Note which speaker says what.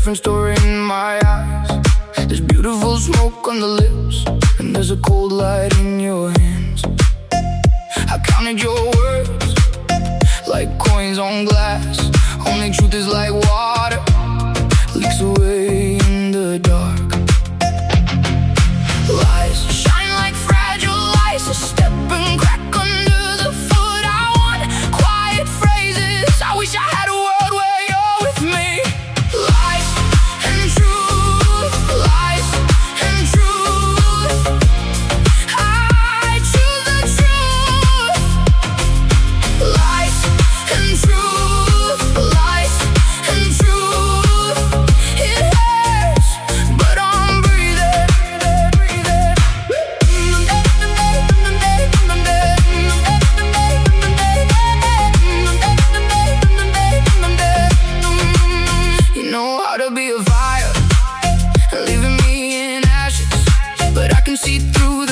Speaker 1: different story in my eyes. There's beautiful smoke on the lips, and there's a cold light in your hands. I counted your words like coins on glass. Only truth is like water, leaks away in the dark. Lies shine like fragile ice, a step and crack under the foot. I want quiet phrases, I wish I had a world where you're with me. Lies and truth, lies and truth, I choose the truth. Lies and truth, lies and truth, it hurts, but I'm breathing. You know how to be a fire, leaving me in ashes, but I can see through